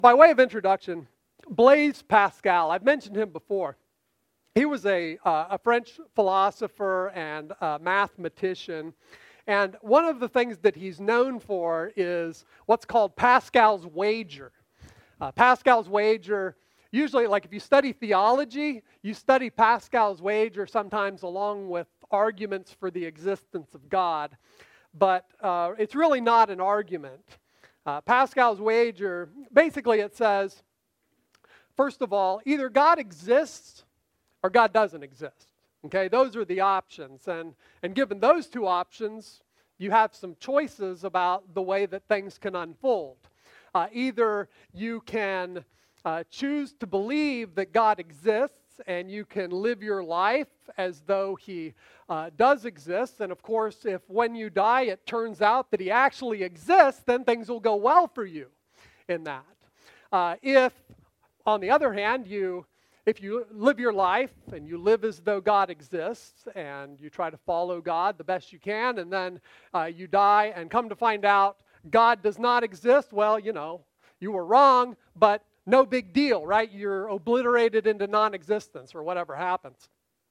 By way of introduction, Blaise Pascal, I've mentioned him before. He was a French philosopher and mathematician. And one of the things that he's known for is what's called Pascal's wager. Pascal's wager, usually like if you study theology, you study Pascal's wager sometimes along with arguments for the existence of God. But it's really not an argument. Pascal's wager, basically it says, first of all, either God exists or God doesn't exist. Okay, those are the options. And given those two options, you have some choices about the way that things can unfold. Either you can choose to believe that God exists and you can live your life as though He does exist. And of course, if when you die it turns out that He actually exists, then things will go well for you in that. If, on the other hand, if you live your life and you live as though God exists and you try to follow God the best you can, and then you die and come to find out God does not exist, well, you were wrong, but no big deal, right? You're obliterated into non-existence or whatever happens.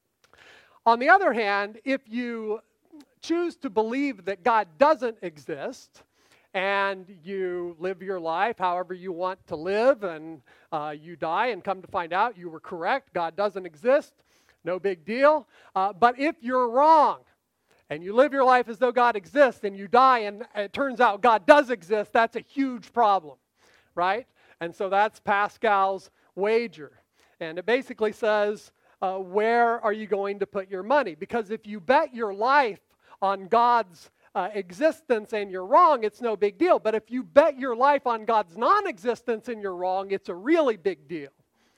On the other hand, if you choose to believe that God doesn't exist and you live your life however you want to live and you die and come to find out you were correct, God doesn't exist, no big deal. But if you're wrong and you live your life as though God exists and you die and it turns out God does exist, that's a huge problem, right? And so that's Pascal's wager. And it basically says, where are you going to put your money? Because if you bet your life on God's existence and you're wrong, it's no big deal. But if you bet your life on God's non-existence and you're wrong, it's a really big deal.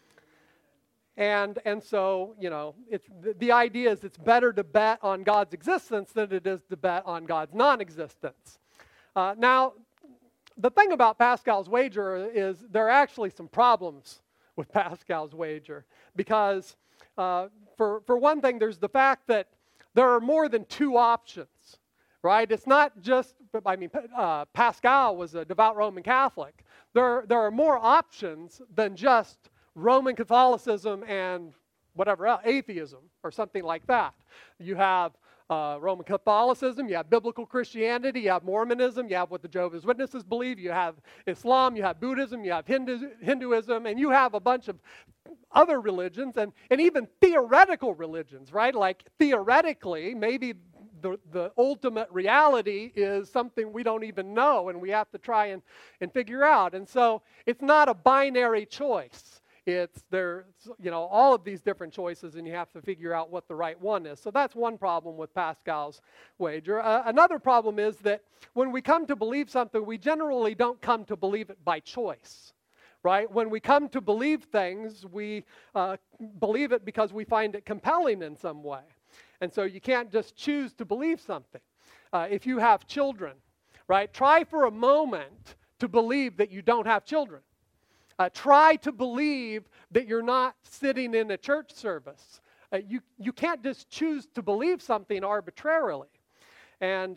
And so, it's the idea is it's better to bet on God's existence than it is to bet on God's non-existence. Now, the thing about Pascal's wager is there are actually some problems with Pascal's wager because, for one thing, there's the fact that there are more than two options, right? It's not just, Pascal was a devout Roman Catholic. There are more options than just Roman Catholicism and whatever else, atheism or something like that. You have Roman Catholicism, you have biblical Christianity, you have Mormonism, you have what the Jehovah's Witnesses believe, you have Islam, you have Buddhism, you have Hinduism, and you have a bunch of other religions and even theoretical religions, right? Like theoretically, maybe the ultimate reality is something we don't even know and we have to try and figure out. And so it's not a binary choice. There's all of these different choices and you have to figure out what the right one is. So that's one problem with Pascal's wager. Another problem is that when we come to believe something, we generally don't come to believe it by choice, right? When we come to believe things, we believe it because we find it compelling in some way. And so you can't just choose to believe something. If you have children, right, try for a moment to believe that you don't have children. Try to believe that you're not sitting in a church service. You can't just choose to believe something arbitrarily. And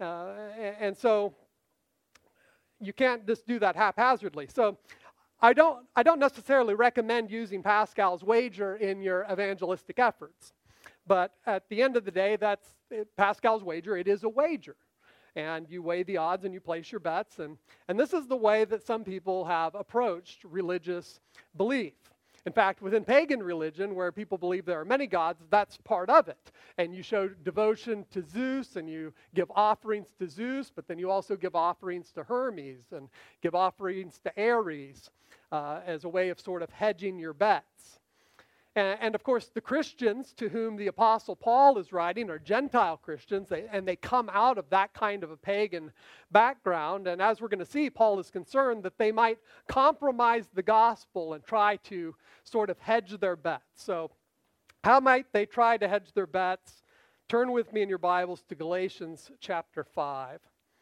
so you can't just do that haphazardly. So I don't necessarily recommend using Pascal's wager in your evangelistic efforts. But at the end of the day, that's Pascal's wager. It is a wager. And you weigh the odds and you place your bets. And this is the way that some people have approached religious belief. In fact, within pagan religion, where people believe there are many gods, that's part of it. And you show devotion to Zeus and you give offerings to Zeus, but then you also give offerings to Hermes and give offerings to Ares as a way of sort of hedging your bets. And of course, the Christians to whom the Apostle Paul is writing are Gentile Christians, and they come out of that kind of a pagan background. And as we're going to see, Paul is concerned that they might compromise the gospel and try to sort of hedge their bets. So how might they try to hedge their bets? Turn with me in your Bibles to Galatians chapter 5.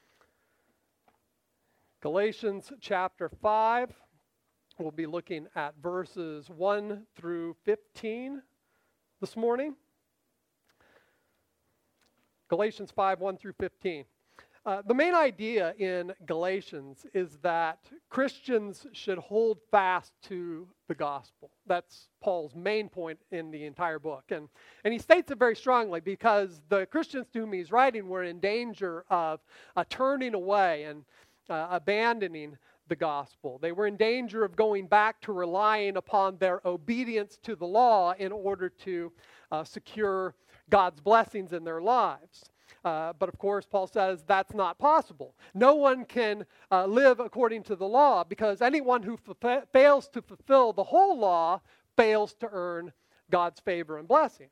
Galatians chapter 5. We'll be looking at verses 1 through 15 this morning. Galatians 5, 1 through 15. The main idea in Galatians is that Christians should hold fast to the gospel. That's Paul's main point in the entire book. And he states it very strongly because the Christians to whom he's writing were in danger of turning away and abandoning the gospel. They were in danger of going back to relying upon their obedience to the law in order to secure God's blessings in their lives. But of course, Paul says that's not possible. No one can live according to the law because anyone who fails to fulfill the whole law fails to earn God's favor and blessing.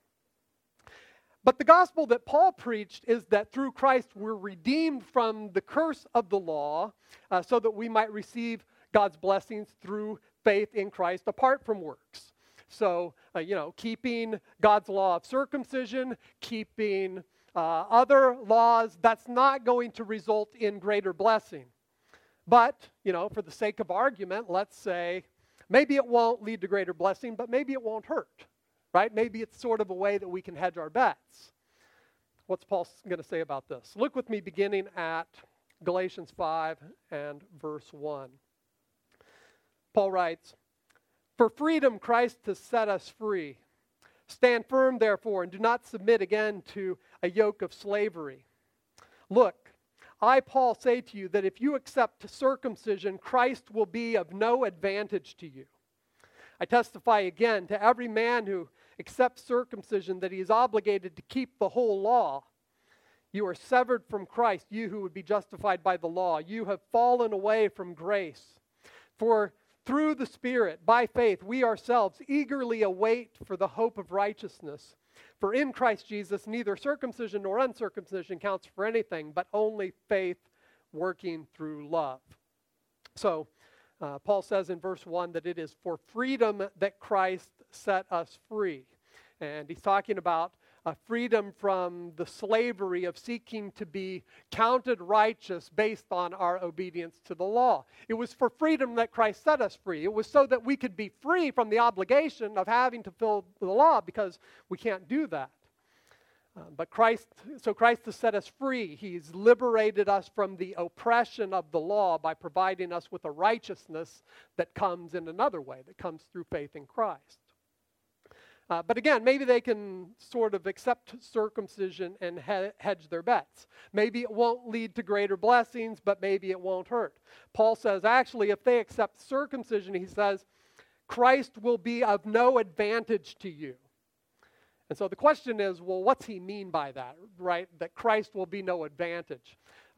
But the gospel that Paul preached is that through Christ we're redeemed from the curse of the law so that we might receive God's blessings through faith in Christ apart from works. So, keeping God's law of circumcision, keeping other laws, that's not going to result in greater blessing. But, for the sake of argument, let's say maybe it won't lead to greater blessing, but maybe it won't hurt, right? Maybe it's sort of a way that we can hedge our bets. What's Paul going to say about this? Look with me beginning at Galatians 5 and verse 1. Paul writes, "For freedom Christ has set us free. Stand firm, therefore, and do not submit again to a yoke of slavery. Look, I, Paul, say to you that if you accept circumcision, Christ will be of no advantage to you. I testify again to every man who accepts circumcision that he is obligated to keep the whole law. You are severed from Christ, you who would be justified by the law. You have fallen away from grace. For through the Spirit, by faith, we ourselves eagerly await for the hope of righteousness. For in Christ Jesus, neither circumcision nor uncircumcision counts for anything, but only faith working through love." So, Paul says in verse 1 that it is for freedom that Christ set us free. And he's talking about freedom from the slavery of seeking to be counted righteous based on our obedience to the law. It was for freedom that Christ set us free. It was so that we could be free from the obligation of having to fulfill the law because we can't do that. But Christ has set us free. He's liberated us from the oppression of the law by providing us with a righteousness that comes in another way, that comes through faith in Christ. But again, maybe they can sort of accept circumcision and hedge their bets. Maybe it won't lead to greater blessings, but maybe it won't hurt. Paul says, actually, if they accept circumcision, he says, Christ will be of no advantage to you. And so the question is, well, what's he mean by that, right? That Christ will be no advantage.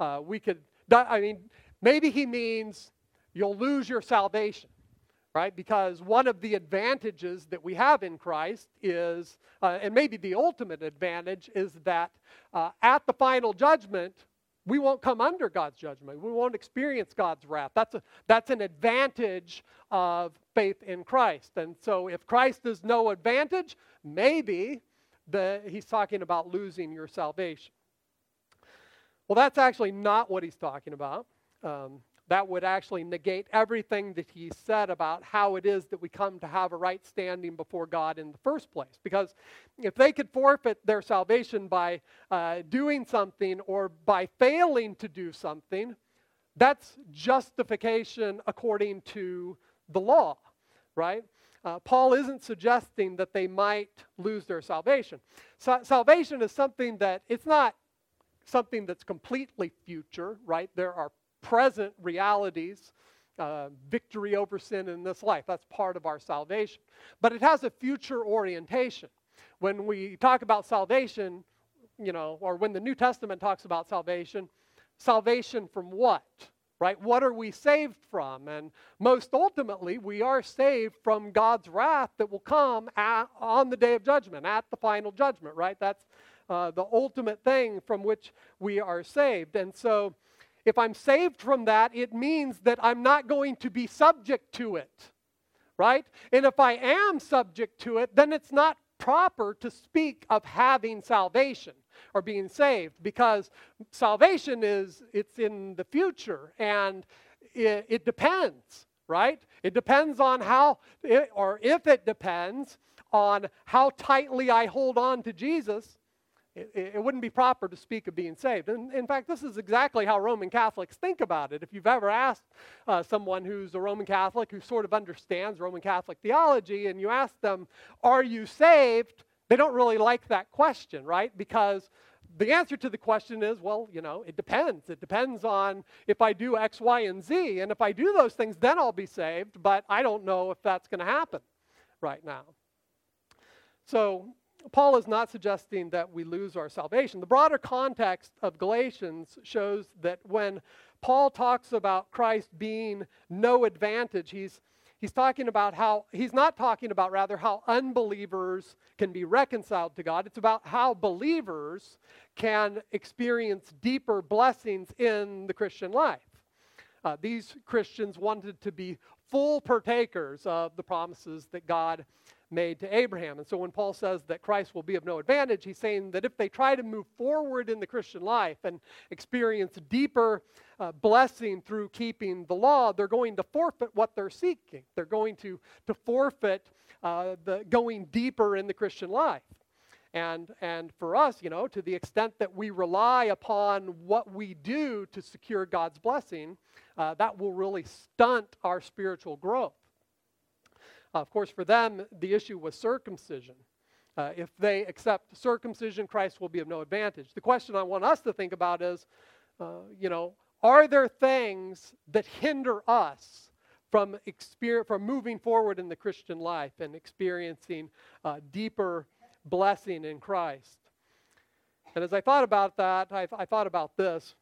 Maybe he means you'll lose your salvation. Right? Because one of the advantages that we have in Christ is, and maybe the ultimate advantage, is that at the final judgment, we won't come under God's judgment. We won't experience God's wrath. That's an advantage of faith in Christ. And so if Christ is no advantage, maybe he's talking about losing your salvation. Well, that's actually not what he's talking about. That would actually negate everything that he said about how it is that we come to have a right standing before God in the first place. Because if they could forfeit their salvation by doing something or by failing to do something, that's justification according to the law, right? Paul isn't suggesting that they might lose their salvation. Salvation is something it's not something that's completely future, right? There are present realities, victory over sin in this life. That's part of our salvation. But it has a future orientation. When we talk about salvation, or when the New Testament talks about salvation from what? Right? What are we saved from? And most ultimately, we are saved from God's wrath that will come on the day of judgment, at the final judgment, right? That's the ultimate thing from which we are saved. And so, if I'm saved from that, it means that I'm not going to be subject to it, right? And if I am subject to it, then it's not proper to speak of having salvation or being saved, because salvation it's in the future, and it depends, right? It depends on if it depends on how tightly I hold on to Jesus, it wouldn't be proper to speak of being saved. And in fact, this is exactly how Roman Catholics think about it. If you've ever asked someone who's a Roman Catholic who sort of understands Roman Catholic theology, and you ask them, are you saved? They don't really like that question, right? Because the answer to the question is, well, it depends. It depends on if I do X, Y, and Z. And if I do those things, then I'll be saved. But I don't know if that's going to happen right now. So Paul is not suggesting that we lose our salvation. The broader context of Galatians shows that when Paul talks about Christ being no advantage, he's talking about he's not talking about rather how unbelievers can be reconciled to God. It's about how believers can experience deeper blessings in the Christian life. These Christians wanted to be full partakers of the promises that God made to Abraham. And so when Paul says that Christ will be of no advantage, he's saying that if they try to move forward in the Christian life and experience deeper blessing through keeping the law, they're going to forfeit what they're seeking. They're going to forfeit the going deeper in the Christian life. And for us, to the extent that we rely upon what we do to secure God's blessing, that will really stunt our spiritual growth. Of course, for them, the issue was circumcision. If they accept circumcision, Christ will be of no advantage. The question I want us to think about is, are there things that hinder us from moving forward in the Christian life and experiencing deeper blessing in Christ? And as I thought about that, I thought about this.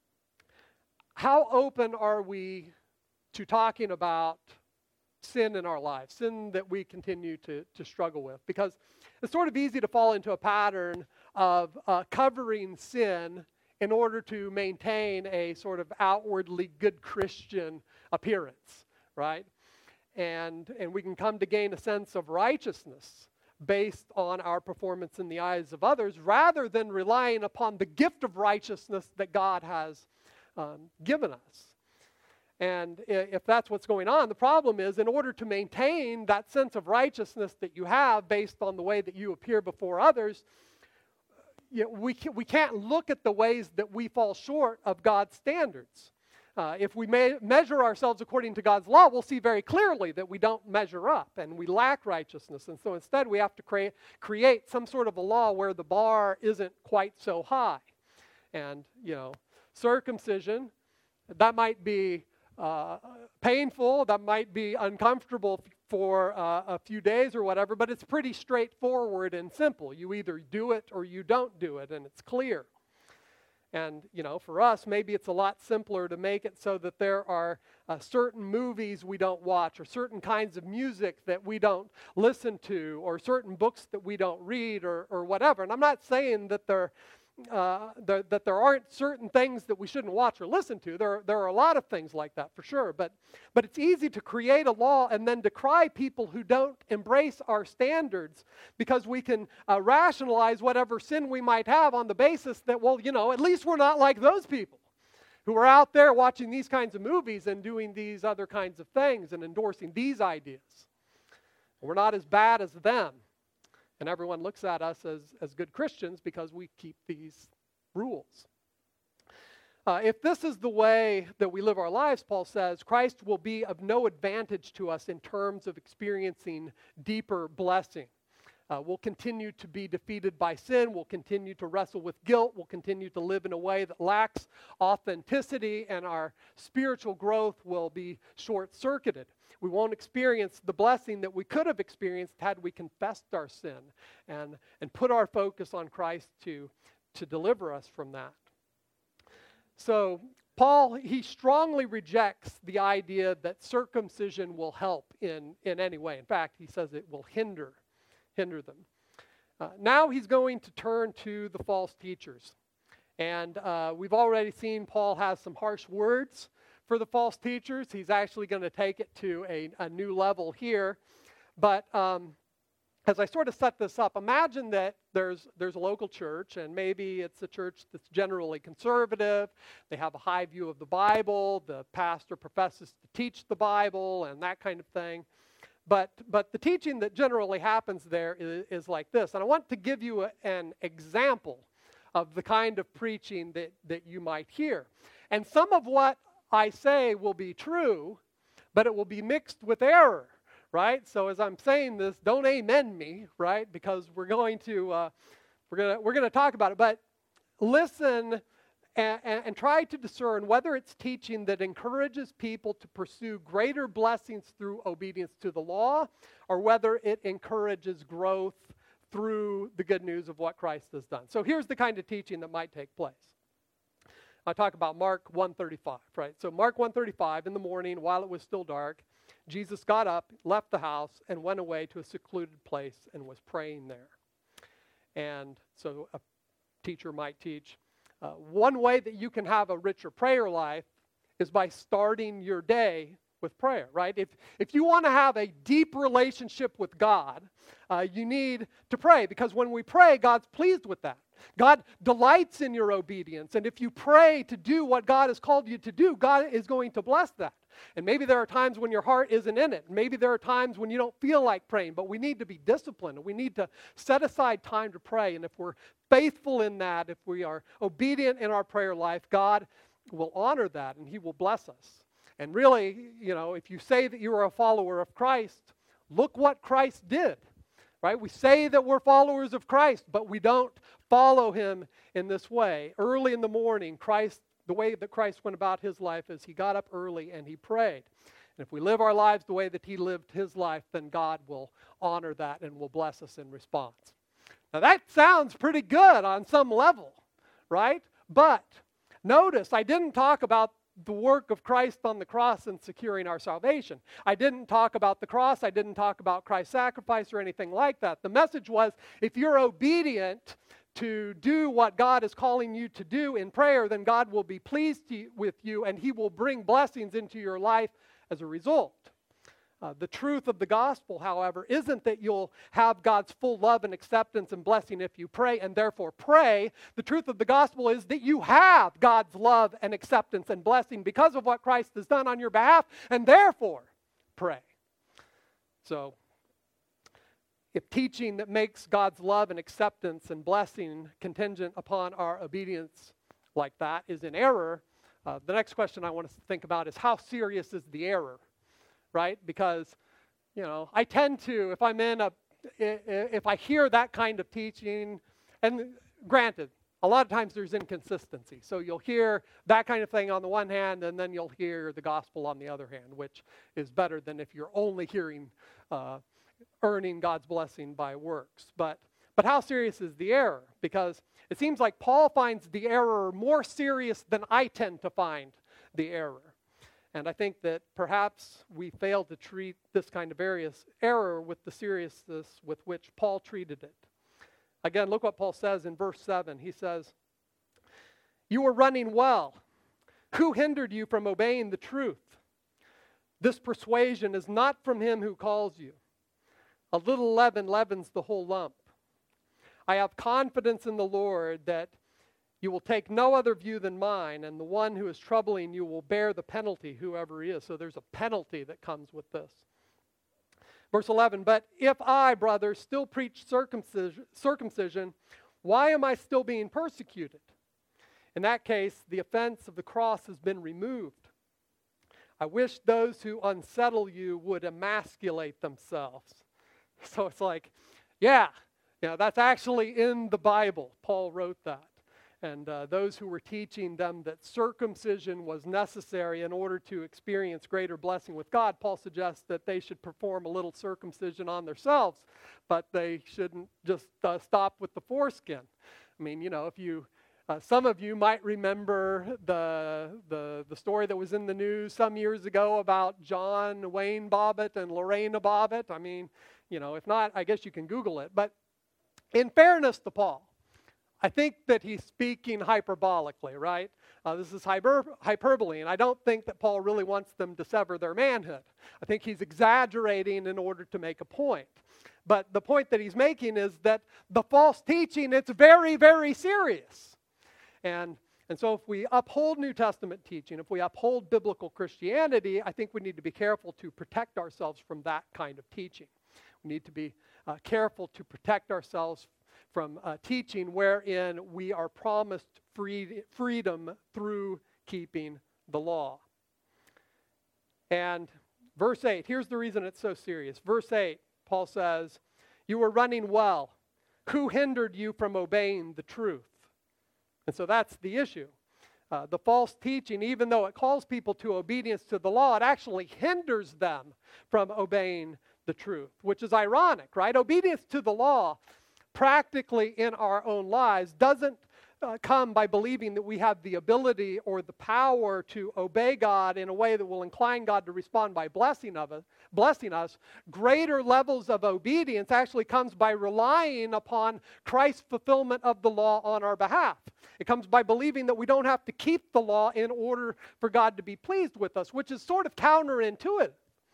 How open are we to talking about sin in our lives, sin that we continue to struggle with? Because it's sort of easy to fall into a pattern of covering sin in order to maintain a sort of outwardly good Christian appearance, right? And we can come to gain a sense of righteousness based on our performance in the eyes of others rather than relying upon the gift of righteousness that God has given us. And if that's what's going on, the problem is in order to maintain that sense of righteousness that you have based on the way that you appear before others, we can't look at the ways that we fall short of God's standards. If we measure ourselves according to God's law, we'll see very clearly that we don't measure up and we lack righteousness. And so instead we have to create some sort of a law where the bar isn't quite so high. And, circumcision, that might be painful, that might be uncomfortable for a few days or whatever, but it's pretty straightforward and simple. You either do it or you don't do it, and it's clear. And, for us, maybe it's a lot simpler to make it so that there are certain movies we don't watch or certain kinds of music that we don't listen to or certain books that we don't read or whatever. And I'm not saying that there aren't certain things that we shouldn't watch or listen to. There are a lot of things like that for sure. But it's easy to create a law and then decry people who don't embrace our standards because we can rationalize whatever sin we might have on the basis that, well, at least we're not like those people who are out there watching these kinds of movies and doing these other kinds of things and endorsing these ideas. We're not as bad as them. And everyone looks at us as good Christians because we keep these rules. If this is the way that we live our lives, Paul says, Christ will be of no advantage to us in terms of experiencing deeper blessing. We'll continue to be defeated by sin. We'll continue to wrestle with guilt. We'll continue to live in a way that lacks authenticity, and our spiritual growth will be short-circuited. We won't experience the blessing that we could have experienced had we confessed our sin and put our focus on Christ to deliver us from that. So Paul, he strongly rejects the idea that circumcision will help in any way. In fact, he says it will hinder them. Now he's going to turn to the false teachers. And we've already seen Paul has some harsh words for the false teachers. He's actually going to take it to a new level here. But as I sort of set this up, imagine that there's a local church, and maybe it's a church that's generally conservative. They have a high view of the Bible. The pastor professes to teach the Bible and that kind of thing. but the teaching that generally happens there is like this. And I want to give you an example of the kind of preaching that you might hear. And some of what I say will be true, but it will be mixed with error, right? So as I'm saying this, don't amen me, right? Because we're going to talk about it. But listen and try to discern whether it's teaching that encourages people to pursue greater blessings through obedience to the law, or whether it encourages growth through the good news of what Christ has done. So here's the kind of teaching that might take place. I talk about Mark 1:35, right? So Mark 1:35, in the morning, while it was still dark, Jesus got up, left the house, and went away to a secluded place and was praying there. And so a teacher might teach, one way that you can have a richer prayer life is by starting your day with prayer, right? If you want to have a deep relationship with God, you need to pray, because when we pray, God's pleased with that. God delights in your obedience, and if you pray to do what God has called you to do, God is going to bless that. And maybe there are times when your heart isn't in it. Maybe there are times when you don't feel like praying, but we need to be disciplined. We need to set aside time to pray, and if we're faithful in that, if we are obedient in our prayer life, God will honor that, and He will bless us. And really, if you say that you are a follower of Christ, look what Christ did, right? We say that we're followers of Christ, but we don't follow Him in this way. Early in the morning, the way that Christ went about His life is He got up early and He prayed. And if we live our lives the way that He lived His life, then God will honor that and will bless us in response. Now that sounds pretty good on some level, right? But notice, I didn't talk about the work of Christ on the cross and securing our salvation. I didn't talk about the cross. I didn't talk about Christ's sacrifice or anything like that. The message was, if you're obedient to do what God is calling you to do in prayer, then God will be pleased with you, and He will bring blessings into your life as a result. The truth of the gospel, however, isn't that you'll have God's full love and acceptance and blessing if you pray and therefore pray. The truth of the gospel is that you have God's love and acceptance and blessing because of what Christ has done on your behalf, and therefore pray. So, if teaching that makes God's love and acceptance and blessing contingent upon our obedience like that is in error, the next question I want us to think about is, how serious is the error? Right? Because, I tend to, if I hear that kind of teaching, and granted, a lot of times there's inconsistency. So you'll hear that kind of thing on the one hand, and then you'll hear the gospel on the other hand, which is better than if you're only hearing earning God's blessing by works. But how serious is the error? Because it seems like Paul finds the error more serious than I tend to find the error. And I think that perhaps we fail to treat this kind of error with the seriousness with which Paul treated it. Again, look what Paul says in verse 7. He says, "You were running well. Who hindered you from obeying the truth? This persuasion is not from Him who calls you. A little leaven leavens the whole lump. I have confidence in the Lord that you will take no other view than mine, and the one who is troubling you will bear the penalty, whoever he is." So there's a penalty that comes with this. Verse 11, "But if I, brothers, still preach circumcision, why am I still being persecuted? In that case, the offense of the cross has been removed. I wish those who unsettle you would emasculate themselves." So it's like, that's actually in the Bible. Paul wrote that. And those who were teaching them that circumcision was necessary in order to experience greater blessing with God, Paul suggests that they should perform a little circumcision on themselves, but they shouldn't just stop with the foreskin. I mean, if you, some of you might remember the story that was in the news some years ago about John Wayne Bobbitt and Lorena Bobbitt. I mean, if not, I guess you can Google it. But in fairness to Paul, I think that he's speaking hyperbolically, right? This is hyperbole, and I don't think that Paul really wants them to sever their manhood. I think he's exaggerating in order to make a point. But the point that he's making is that the false teaching, it's very, very serious. And And so if we uphold New Testament teaching, if we uphold biblical Christianity, I think we need to be careful to protect ourselves from that kind of teaching. We need to be careful to protect ourselves from teaching wherein we are promised freedom through keeping the law. And verse 8, here's the reason it's so serious. Verse 8, Paul says, "You were running well. Who hindered you from obeying the truth?" And so that's the issue. The false teaching, even though it calls people to obedience to the law, it actually hinders them from obeying the truth, which is ironic, right? Obedience to the law practically in our own lives doesn't come by believing that we have the ability or the power to obey God in a way that will incline God to respond by blessing us. Greater levels of obedience actually comes by relying upon Christ's fulfillment of the law on our behalf. It comes by believing that we don't have to keep the law in order for God to be pleased with us, which is sort of counterintuitive.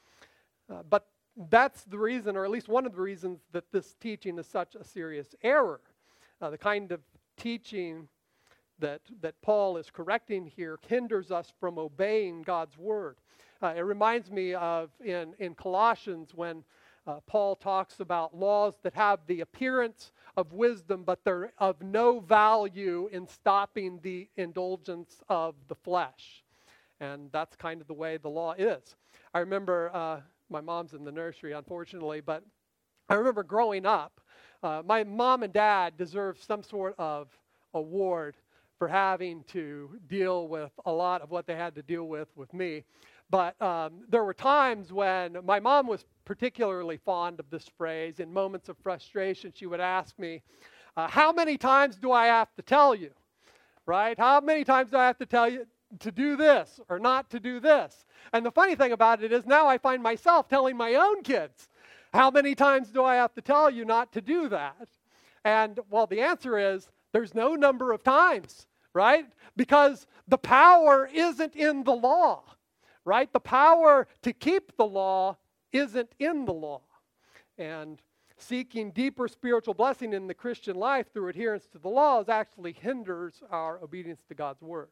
But that's the reason, or at least one of the reasons, that this teaching is such a serious error. The kind of teaching that Paul is correcting here hinders us from obeying God's word. It reminds me of in Colossians when Paul talks about laws that have the appearance of wisdom, but they're of no value in stopping the indulgence of the flesh. And that's kind of the way the law is. I remember, my mom's in the nursery, unfortunately, but I remember growing up, my mom and dad deserved some sort of award for having to deal with a lot of what they had to deal with me. But there were times when my mom was particularly fond of this phrase. In moments of frustration, she would ask me, how many times do I have to tell you? Right? How many times do I have to tell you to do this or not to do this? And the funny thing about it is now I find myself telling my own kids, how many times do I have to tell you not to do that? And, well, the answer is there's no number of times, right? Because the power isn't in the law, right? The power to keep the law isn't in the law. And seeking deeper spiritual blessing in the Christian life through adherence to the laws actually hinders our obedience to God's word.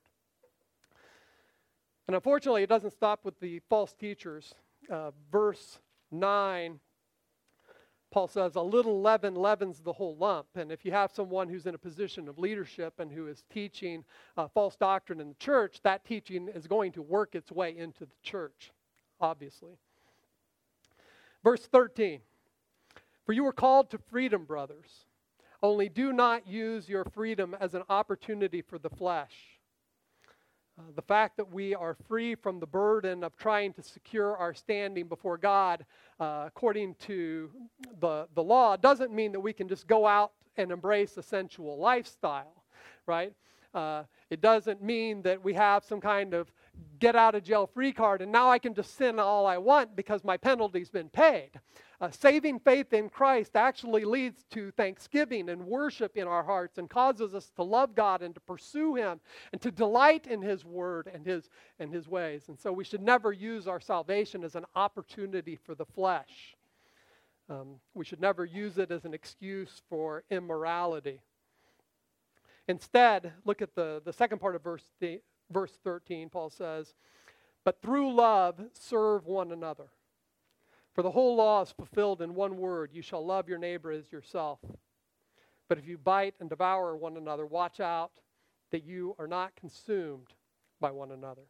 And unfortunately, it doesn't stop with the false teachers. Verse 9, Paul says, a little leaven leavens the whole lump. And if you have someone who's in a position of leadership and who is teaching false doctrine in the church, that teaching is going to work its way into the church, obviously. Verse 13, for you were called to freedom, brothers. Only do not use your freedom as an opportunity for the flesh. The fact that we are free from the burden of trying to secure our standing before God according to the law doesn't mean that we can just go out and embrace a sensual lifestyle, right? It doesn't mean that we have some kind of get-out-of-jail-free card and now I can just sin all I want because my penalty's been paid. Saving faith in Christ actually leads to thanksgiving and worship in our hearts and causes us to love God and to pursue Him and to delight in His Word and His ways. And so we should never use our salvation as an opportunity for the flesh. We should never use it as an excuse for immorality. Instead, look at the second part of verse 13. Paul says, but through love serve one another. For the whole law is fulfilled in one word, you shall love your neighbor as yourself. But if you bite and devour one another, watch out that you are not consumed by one another.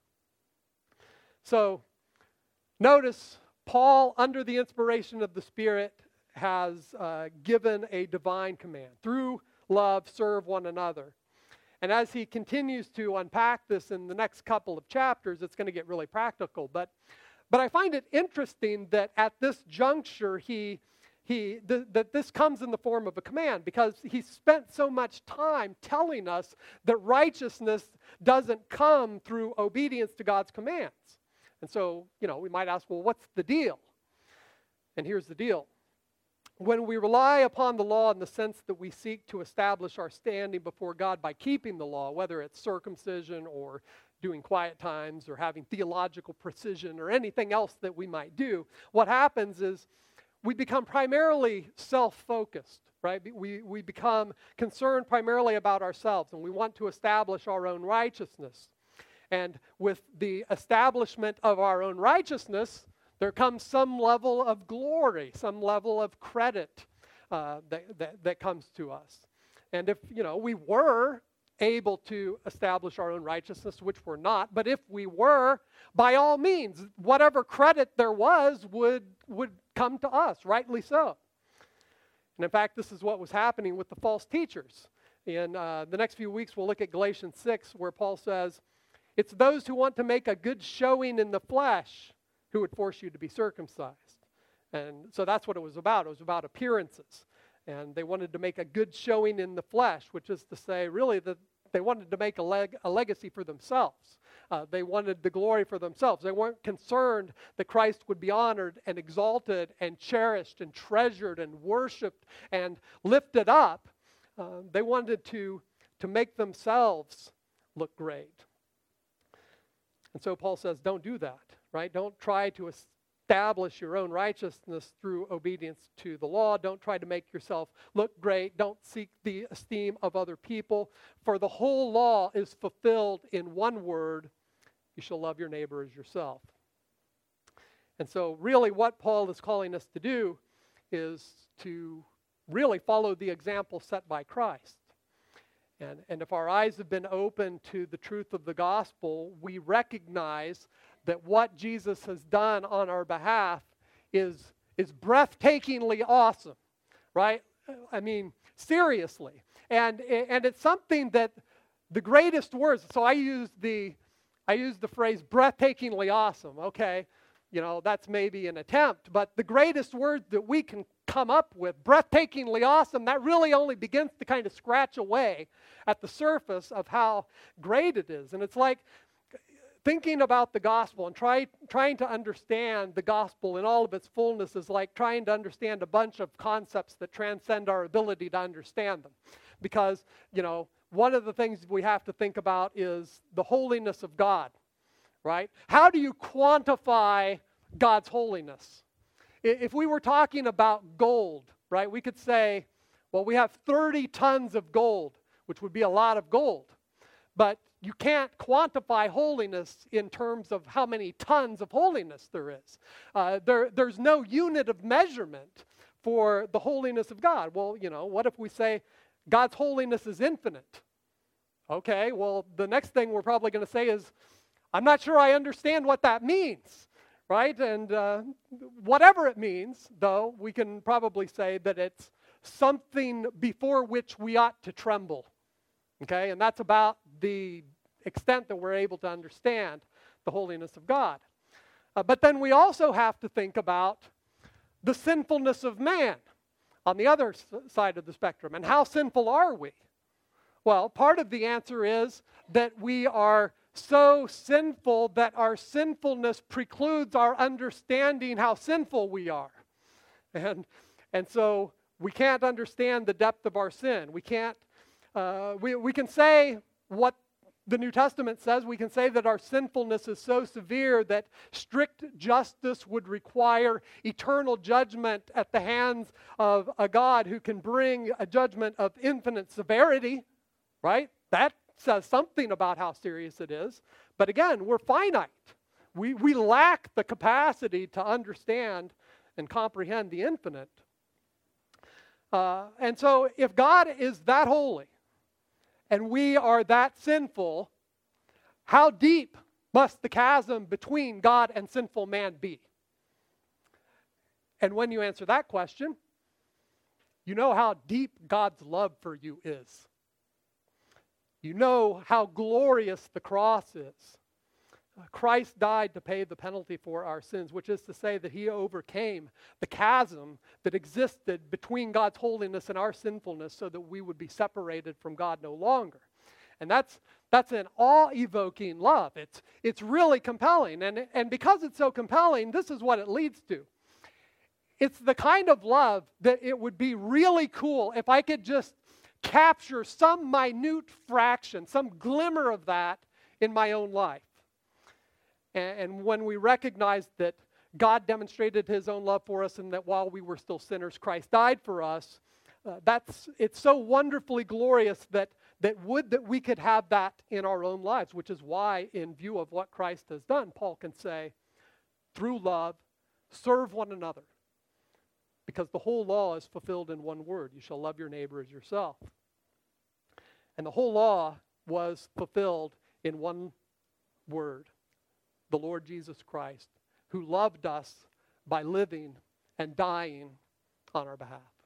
So, notice Paul, under the inspiration of the Spirit, has given a divine command. Through love, serve one another. And as he continues to unpack this in the next couple of chapters, it's going to get really practical. But I find it interesting that at this juncture, that this comes in the form of a command because he spent so much time telling us that righteousness doesn't come through obedience to God's commands. And so, we might ask, well, what's the deal? And here's the deal. When we rely upon the law in the sense that we seek to establish our standing before God by keeping the law, whether it's circumcision or doing quiet times or having theological precision or anything else that we might do, what happens is we become primarily self-focused, right? We become concerned primarily about ourselves, and we want to establish our own righteousness. And with the establishment of our own righteousness, there comes some level of glory, some level of credit that comes to us. And if, we were able to establish our own righteousness, which we're not, but if we were, by all means, whatever credit there was would come to us, rightly so. And in fact, this is what was happening with the false teachers. In the next few weeks, we'll look at Galatians 6, where Paul says, it's those who want to make a good showing in the flesh who would force you to be circumcised. And so that's what it was about. It was about appearances. And they wanted to make a good showing in the flesh, which is to say, really, that they wanted to make a legacy for themselves. They wanted the glory for themselves. They weren't concerned that Christ would be honored and exalted and cherished and treasured and worshiped and lifted up. They wanted to make themselves look great. And so Paul says, don't do that, right? Don't try to establish your own righteousness through obedience to the law. Don't try to make yourself look great. Don't seek the esteem of other people. For the whole law is fulfilled in one word: you shall love your neighbor as yourself. And so really what Paul is calling us to do is to really follow the example set by Christ. And if our eyes have been opened to the truth of the gospel, we recognize that what Jesus has done on our behalf is breathtakingly awesome, right? I mean, seriously. And it's something that the greatest words, so I use the phrase breathtakingly awesome, okay? That's maybe an attempt, but the greatest word that we can come up with, breathtakingly awesome, that really only begins to kind of scratch away at the surface of how great it is. And it's like thinking about the gospel and trying to understand the gospel in all of its fullness is like trying to understand a bunch of concepts that transcend our ability to understand them. Because, one of the things we have to think about is the holiness of God, right? How do you quantify God's holiness? If we were talking about gold, right, we could say, well, we have 30 tons of gold, which would be a lot of gold. But you can't quantify holiness in terms of how many tons of holiness there is. There's no unit of measurement for the holiness of God. Well, what if we say God's holiness is infinite? Okay, well, the next thing we're probably going to say is, I'm not sure I understand what that means. Right? And whatever it means, though, we can probably say that it's something before which we ought to tremble. Okay? And that's about the extent that we're able to understand the holiness of God. But then we also have to think about the sinfulness of man on the other side of the spectrum. And how sinful are we? Well, part of the answer is that we are so sinful that our sinfulness precludes our understanding how sinful we are. And so we can't understand the depth of our sin. We can't, we can say what the New Testament says. We can say that our sinfulness is so severe that strict justice would require eternal judgment at the hands of a God who can bring a judgment of infinite severity, right? That says something about how serious it is. But again, we're finite. We lack the capacity to understand and comprehend the infinite. And so if God is that holy and we are that sinful, how deep must the chasm between God and sinful man be? And when you answer that question, you know how deep God's love for you is. You know how glorious the cross is. Christ died to pay the penalty for our sins, which is to say that he overcame the chasm that existed between God's holiness and our sinfulness so that we would be separated from God no longer. And that's an awe-evoking love. It's really compelling. And because it's so compelling, this is what it leads to. It's the kind of love that it would be really cool if I could just capture some minute fraction, some glimmer of that in my own life. And when we recognize that God demonstrated his own love for us, and that while we were still sinners, Christ died for us. It's so wonderfully glorious that would that we could have that in our own lives, which is why, in view of what Christ has done, Paul can say, through love, serve one another. Because the whole law is fulfilled in one word: you shall love your neighbor as yourself. And the whole law was fulfilled in one word: the Lord Jesus Christ, who loved us by living and dying on our behalf.